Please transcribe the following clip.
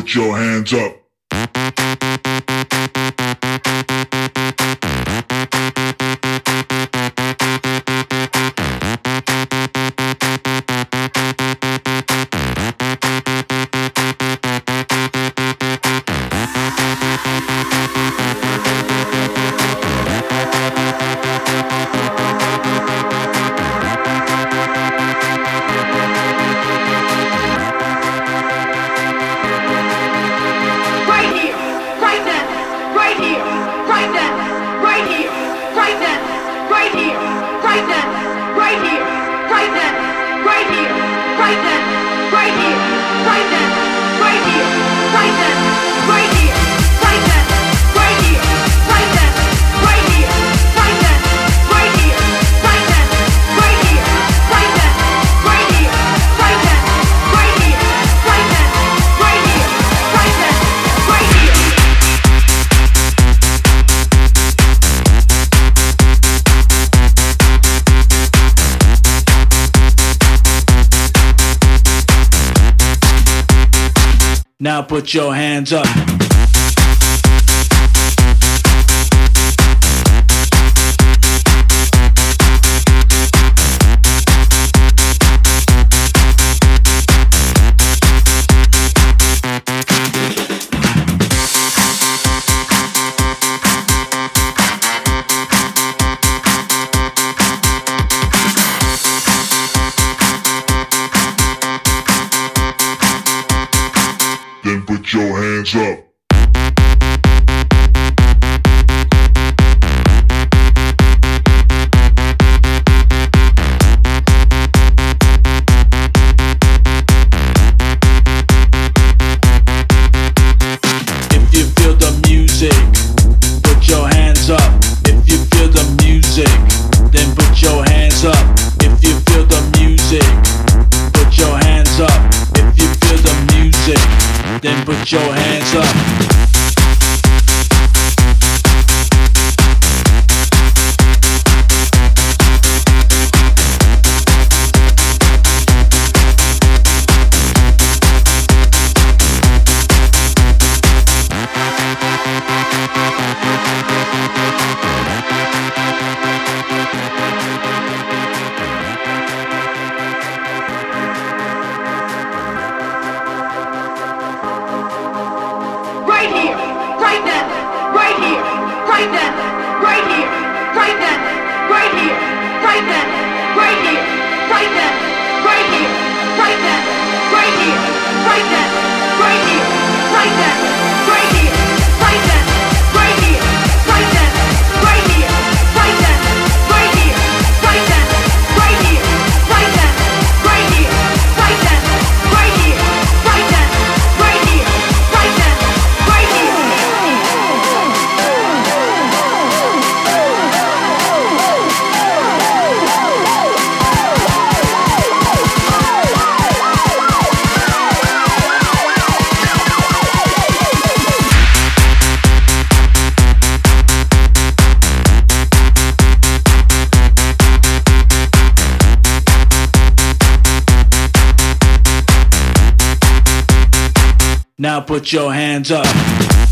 put your hands up. Now put your hands up. Then put your hands up. If you feel the music, put your hands up. If you feel the music, then put your hands up. If you feel the music, put your hands up. If you feel the music, then put your hands up. Now put your hands up.